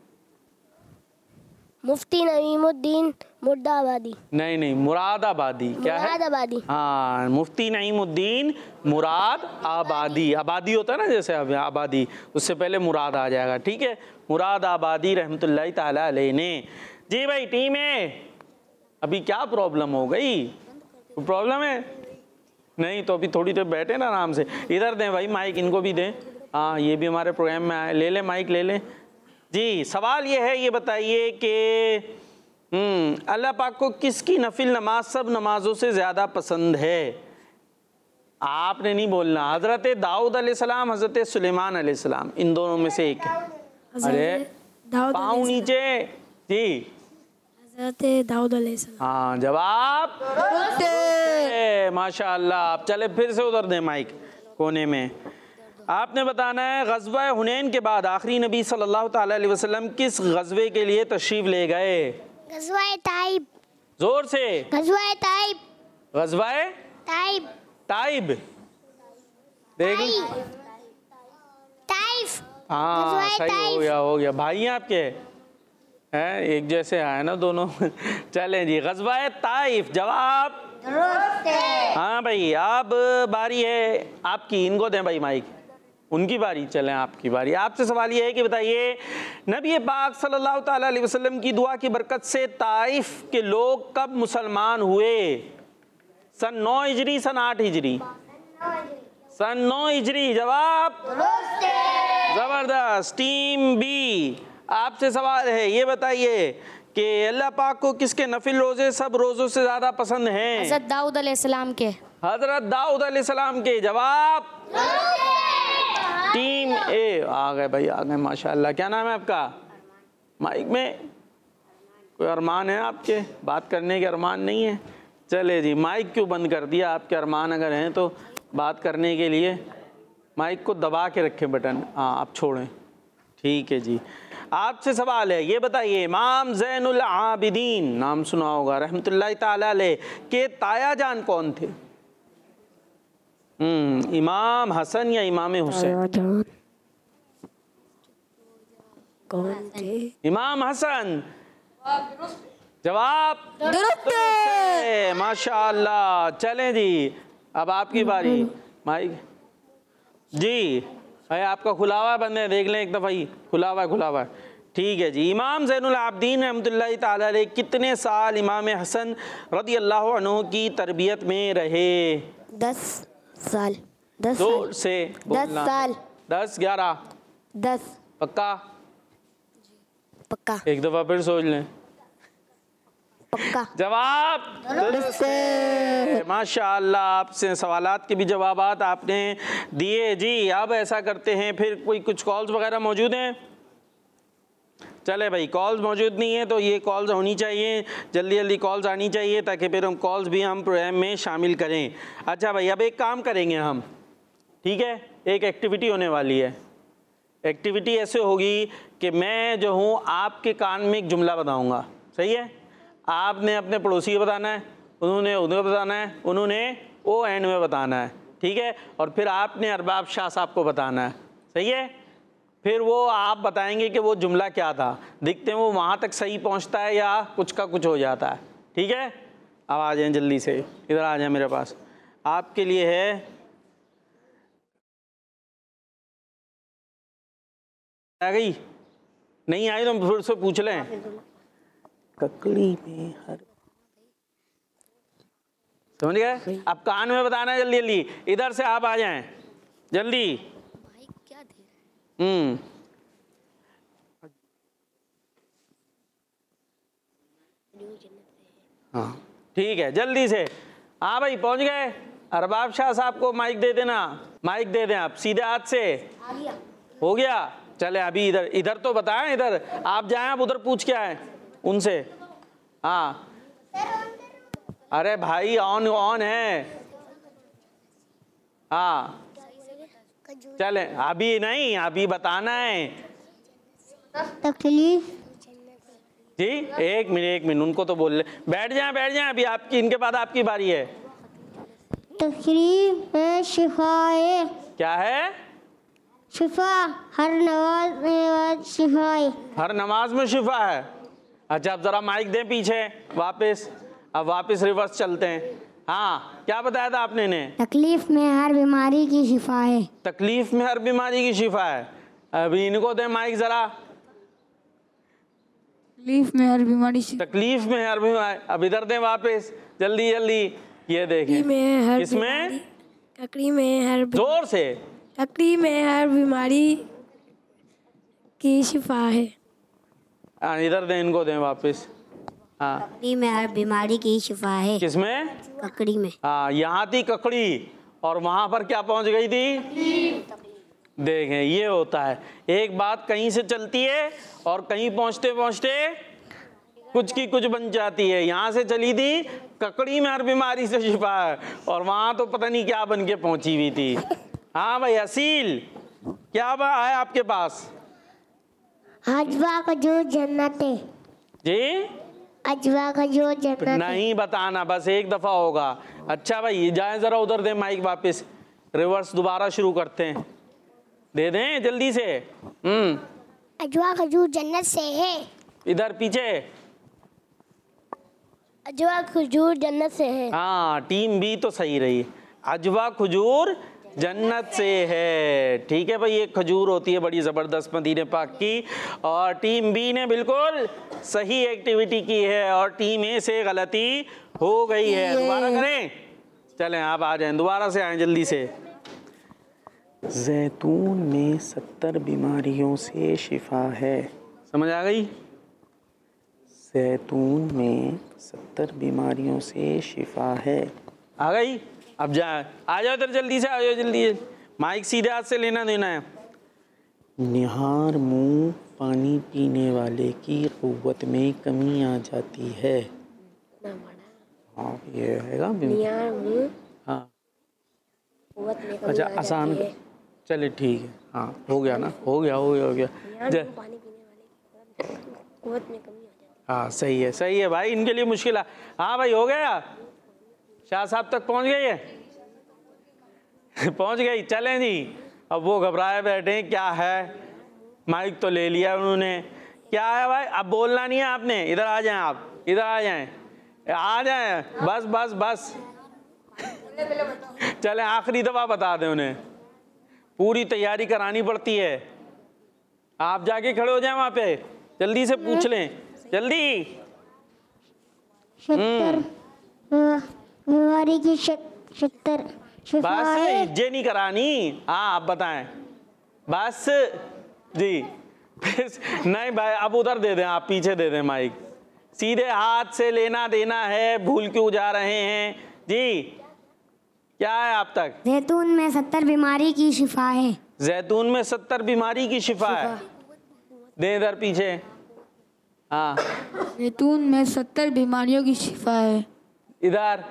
मुफ्ती नईमुद्दीन मुर्दाबादी। नहीं नहीं, मुरादाबादी। क्या है? मुरादाबादी। हाँ, मुफ्ती नईमुद्दीन मुराद आबादी। आबादी होता है ना जैसे अब आबादी, उससे पहले मुराद आ जाएगा। ठीक है, मुराद आबादी रहमतुल्लाहि ताला अलैह ने। जी भाई टीम है, अभी क्या प्रॉब्लम हो गई? प्रॉब्लम है नहीं तो अभी थोड़ी देर बैठे ना आराम से। इधर दें भाई माइक, इनको भी दें। हाँ ये भी हमारे प्रोग्राम में आए, ले लें माइक, ले लें जी। सवाल ये है, ये बताइए कि हम्म अल्लाह पाक को किसकी नफिल नमाज सब नमाजों से ज़्यादा पसंद है? आपने नहीं बोलना। हज़रत दाऊद अलैहिस्सलाम, हज़रत सुलेमान अलैहिस्सलाम, इन दोनों में से एक है। अरे पाँव नीचे जी। हज़रत दाऊद अलैहिस्सलाम। हाँ जवाब माशाअल्लाह। आप चले फिर से उधर दें माइक कोने में। आपने बताना है ग़ज़वा हुनैन के बाद आखिरी नबी सल्लल्लाहु ताला अलैहि वसल्लम किस ग़ज़वे के लिए तशरीफ़ ले गए? ग़ज़वा ताइब। जोर से। ग़ज़वा ताइब। ग़ज़वा ताइब। ताइब। देख ताइफ। हाँ सही हो गया, हो गया। भाई हैं आपके हैं, एक जैसे आए ना दोनों। चलें जी, ग़ज़वा ताइफ जवाब। हाँ भाई अब बारी है आपकी, इनको दें भाई माइक, उनकी बारी। चलें आपकी बारी। आपसे सवाल ये है कि बताइए नबी पाक सल्लल्लाहु ताला अलैहि वसल्लम की दुआ की बरकत से ताइफ के लोग कब मुसलमान हुए? सन नौ हिजरी, सन आठ हिजरी? सन नौ हिजरी जवाब। जबरदस्त। टीम बी आपसे सवाल है, ये बताइए कि अल्लाह पाक को किसके नफिल रोजे सब रोजों से ज्यादा पसंद हैं? हज़रत दाऊद अलैहिस्सलाम के। हजरत दाऊद अलैहिस्सलाम के जवाब। टीम ए आ गए भाई, आ गए माशाल्लाह। क्या नाम है आपका? माइक में कोई अरमान है आपके? बात करने के अरमान नहीं है? चले जी, माइक क्यों बंद कर दिया? आपके अरमान अगर हैं तो बात करने के लिए माइक को दबा के रखें बटन। हाँ आप छोड़ें, ठीक है जी। आपसे सवाल है, ये बताइए इमाम ज़ैनुल आबिदीन, नाम सुना होगा, रहमतुल्लाहि ताला अलैह के ताया जान कौन थे? हम्म इमाम हसन या इमाम हुसैन? कौन थे? इमाम हसन जवाब दुरुस्त है, माशाअल्लाह। चलें जी, अब आपकी बारी। माइक जी भाई आपका खुला हुआ बंद है, देख लें एक दफ़ा ही। खुला हुआ है, खुला हुआ है, ठीक है जी। इमाम ज़ैनुल आबिदीन रहमतुल्लाहि ताला अलैह कितने साल इमाम हसन रज़ी अल्लाह अन्हु की तरबियत में रहे? दस साल। दस जोर से बोलना। दस साल। दस ग्यारह? दस। पक्का? पक्का। एक दफ़ा फिर सोच लें। पक्का। जवाब दुरुस्त है, माशाअल्लाह। आपसे सवालात के भी जवाबात आपने दिए जी। अब ऐसा करते हैं, फिर कोई कुछ कॉल्स वगैरह मौजूद हैं? चले भाई, कॉल्स मौजूद नहीं है तो ये कॉल्स होनी चाहिए, जल्दी जल्दी कॉल्स आनी चाहिए ताकि फिर हम कॉल्स भी हम प्रोग्राम में शामिल करें। अच्छा भाई अब एक काम करेंगे हम, ठीक है? एक एक्टिविटी होने वाली है। एक्टिविटी ऐसे होगी कि मैं जो हूँ आपके कान में एक जुमला बताऊँगा, सही है? आपने अपने पड़ोसी को बताना है, उन्होंने उन्हें बताना है, उन्होंने ओ एंड में बताना है, ठीक है? और फिर आपने अरबाब शाह साहब को बताना है, सही है? फिर वो आप बताएंगे कि वो जुमला क्या था। देखते हैं वो वहाँ तक सही पहुँचता है या कुछ का कुछ हो जाता है, ठीक है? अब आ जाएं जल्दी से, इधर आ जाएं मेरे पास। आपके लिए है आ गई, नहीं आई तो फिर से पूछ लें। ककड़ी में हर, समझ गए? अब कान में बताना है जल्दी जल्दी। इधर से आप आ जाएं जल्दी। हम्म हाँ ठीक है, जल्दी से। हाँ भाई पहुंच गए। अरबाब शाह साहब को माइक दे देना, माइक दे दें आप सीधे हाथ से। आ गया। हो गया? चले अभी इधर इधर तो बताएं, इधर आप जाएं, आप उधर पूछ के आए उनसे। हाँ अरे भाई ऑन ऑन है। हाँ चले अभी नहीं, अभी बताना है तकलीफ जी। एक मिनट एक मिनट उनको तो बोल ले, बैठ जाए बैठ जाए, अभी आपकी, इनके बाद आपकी बारी है। तकलीफ में शिफा है। क्या है? शिफा, हर नमाज में शिफा है। हर नमाज में शिफा है। अच्छा अब जरा माइक दें पीछे वापस, अब वापस रिवर्स चलते हैं। हाँ क्या बताया था आपने ने? तकलीफ में हर बीमारी की शिफा है। तकलीफ में हर बीमारी की शिफा है। अभी इनको दें माइक जरा। तकलीफ में हर बीमारी से तकलीफ में हर बीमारी, अब इधर दें वापस जल्दी जल्दी। ये देखें में हर किसमें? तकलीफ में हर जोर से। तकलीफ में हर बीमारी की शिफा है। हाँ इधर दें, इनको दें वापस। हाँ ककड़ी में हर बीमारी की शिफा है। किसमें? ककड़ी में। हाँ यहाँ थी ककड़ी और वहां पर क्या पहुंच गई थी? देखें ये होता है, एक बात कहीं से चलती है और कहीं पहुंचते पहुंचते कुछ की कुछ बन जाती है। यहाँ से चली थी ककड़ी में हर बीमारी से शिफा है और वहां तो पता नहीं क्या बन के पहुंची हुई थी। हाँ भाई असील, क्या बा है आपके पास? अजवा खजूर जन्नत है। जी अजवा खजूर जन्नत है। नहीं बताना, बस एक दफा होगा। अच्छा भाई जाए जरा उधर दे माइक वापस, रिवर्स दोबारा शुरू करते हैं। दे दें जल्दी से। हम्म अजवा खजूर जन्नत से है। इधर पीछे। अजवा खजूर जन्नत से है। हाँ टीम बी तो सही रही, अजवा खजूर जन्नत से है। ठीक है भाई, एक खजूर होती है बड़ी ज़बरदस्त मदीने पाक की, और टीम बी ने बिल्कुल सही एक्टिविटी की है और टीम ए से गलती हो गई है। दोबारा करें, चलें आप आ जाएं, दोबारा से आएं जल्दी से। जैतून में सत्तर बीमारियों से शिफा है, समझ आ गई? जैतून में सत्तर बीमारियों से शिफा है, आ गई? अब जा आ जाओ इधर जल्दी से, आ जाओ जल्दी। माइक सीधे हाथ से लेना देना है। निहार मुंह पानी पीने वाले की क़ुव्वत में कमी आ जाती है। हाँ ये हैगा निहार मुंह हाँ क़ुव्वत में कमी अच्छा आ आसान, जाती है। चले ठीक है। हाँ हो गया ना, हो गया हो गया हो गया निहार मुंह पानी पीने वाले की क़ुव्वत में कमी आ जाती है। हाँ सही है सही है भाई, इनके लिए मुश्किल है। हाँ भाई हो गया, शाह साहब तक पहुंच गई है? पहुंच गई, चलें जी। अब वो घबराए बैठे हैं, क्या है? माइक तो ले लिया उन्होंने, क्या है भाई? अब बोलना नहीं है आपने, इधर आ जाएं, आप इधर आ जाएं, आ जाएं, बस बस बस। चलें आखिरी दफा बता दें उन्हें, पूरी तैयारी करानी पड़ती है। आप जाके खड़े हो जाएं वहां पे, जल्दी से पूछ लें, जल्दी। सत्तर बीमारी की सत्तर शिफा बस है। इज्जे नहीं करानी। हाँ आप बताएं बस जी। नहीं भाई अब उधर दे दें, आप पीछे दे दें माइक, सीधे हाथ से लेना देना है, भूल क्यों जा रहे हैं जी? क्या है आप तक? जैतून में सत्तर बीमारी की शिफा है। जैतून में सत्तर बीमारी की शिफा है, दे इधर पीछे। हाँ जैतून में सत्तर बीमारियों की शिफा है। इधर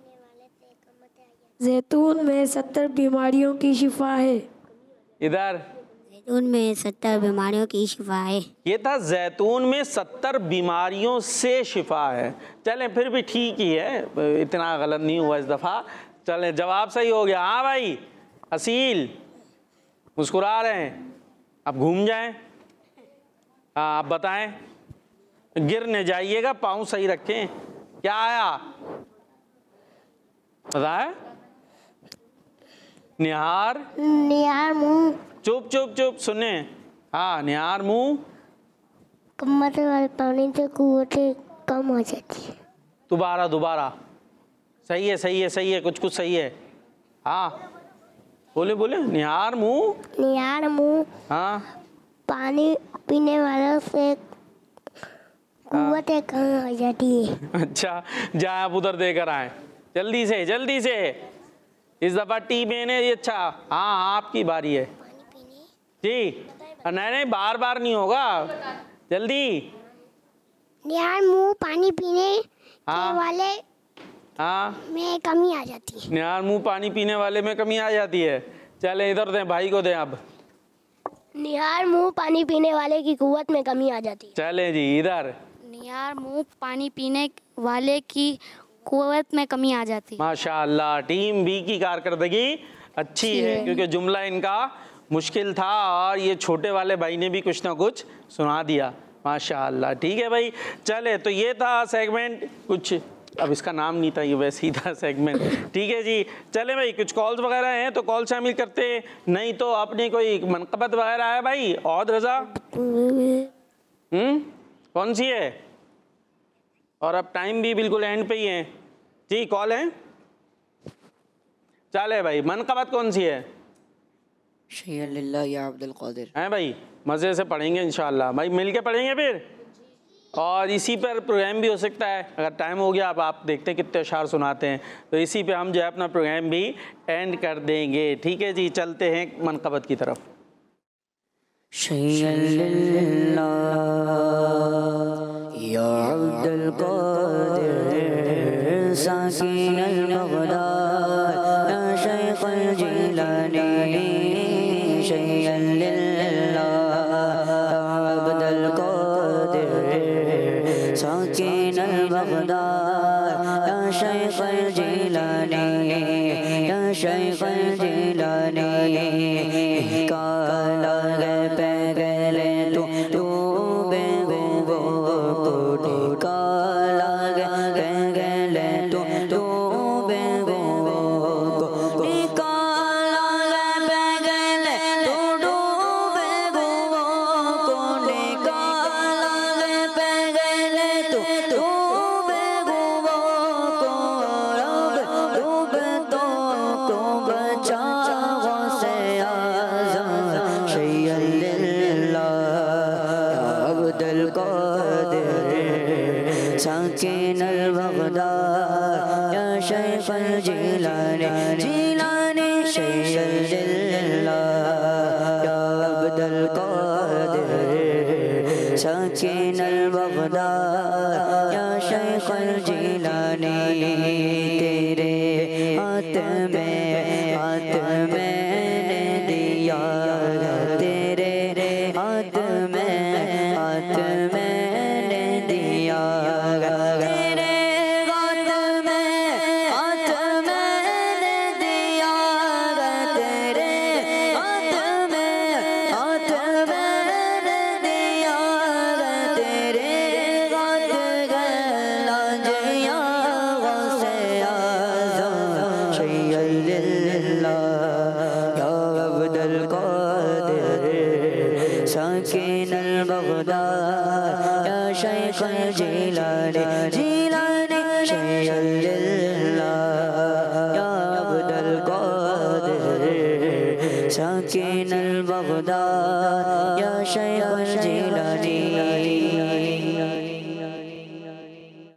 जैतून में सत्तर बीमारियों की शिफा है। इधर जैतून में सत्तर बीमारियों की शिफा है। ये था जैतून में सत्तर बीमारियों से शिफा है। चलें फिर भी ठीक ही है, इतना गलत नहीं हुआ इस दफ़ा। चलें जवाब सही हो गया। हाँ भाई असील मुस्कुरा रहे हैं, अब घूम जाएं। हाँ आप बताएं, गिर न जाइएगा, पाँव सही रखें। क्या आया बताए? निहार निहार मुंह चुप चुप चुप सुने। हाँ निहार मुंह कमर वाले पानी से कुव्वतें कम हो जाती है। दोबारा दोबारा, सही है सही है सही है, कुछ कुछ सही है। हाँ बोले बोले, निहार मुंह निहार मुंह हाँ पानी पीने वालों से कुव्वतें कम हो जाती है। अच्छा जाए आप उधर देकर आए, जल्दी से जल्दी से। इस दफा टीम ए ने, अच्छा हाँ हाँ आपकी बारी है जी। नहीं नहीं बार बार नहीं होगा, जल्दी। निहार मुंह पानी पीने हाँ वाले हाँ में कमी आ जाती है। निहार मुंह पानी पीने वाले में कमी आ जाती है। चले इधर दें, भाई को दें अब। निहार मुंह पानी पीने वाले की कुव्वत में कमी आ जाती है। चले जी इधर। निहार मुंह पानी पीने वाले की कुव्वत में कमी आ जाती है। माशाअल्लाह, टीम बी की कारकर्दगी अच्छी है क्योंकि जुमला इनका मुश्किल था और ये छोटे वाले भाई ने भी कुछ ना कुछ सुना दिया। माशाअल्लाह, ठीक है भाई। चले तो ये था सेगमेंट, कुछ अब इसका नाम नहीं था, ये वैसे ही था सेगमेंट। ठीक है जी, चले भाई कुछ कॉल्स वगैरह हैं तो कॉल शामिल करते हैं, नहीं तो अपनी कोई मनकबत वगैरह है भाई। और रजा हम्म कौन सी है? और अब टाइम भी बिल्कुल एंड पे ही है जी, कॉल है। चले भाई, मनकबत कौन सी है? शैय्यन लिल्लाह या अब्दुल कादिर। हैं भाई, मज़े से पढ़ेंगे इंशाल्लाह भाई, मिल के पढ़ेंगे फिर। और इसी पर प्रोग्राम भी हो सकता है, अगर टाइम हो गया अब आप देखते हैं कितने अशार सुनाते हैं, तो इसी पे हम जो है अपना प्रोग्राम भी एंड कर देंगे। ठीक है जी, चलते हैं मनकबत की तरफ। शैय्यन लिल्लाह या अब्दुल कादिर साकिन अल-बगदाद या शेख अल-जिलानी। शैय्यन लिल्लाह अब्दुल कादिर साकिन अल-बगदाद या शेख अल-जिलानी या शेख अल-जिलानी। काला पैगले तू तू बेगो को काला पैगले तू तू बेगो को काला पैगले तू तू बेगो को काला पैगले तू तू बेगो को रब डूब तो को बचा से आज़म। शैय्यन लिल्लाह अब्दुल कादिर साकिन अल-बगदाद या शेख अल-जिलानी जिलानी। शैय्यन लिल्लाह अब्दुल कादिर साकिन अल-बगदाद या शेख अल-जिलानी। तेरे हाथ में हाथ मैंने दिया, तेरे हाथ में हाथ मैंने दिया, तेरे हाथ में हाथ मैंने दिया, तेरे हाथ में हाथ मैंने दिया, तेरे हाथ गला जिया से आज़म। शैय्यन लिल्लाह या अब्दुल कादिर साकिन अल-बगदाद या शेख अल-जिलानी जिलानी। शैय्यन लिल्लाह या अब्दुल कादिर साकिन अल-बगदाद या शेख अल-जिलानी।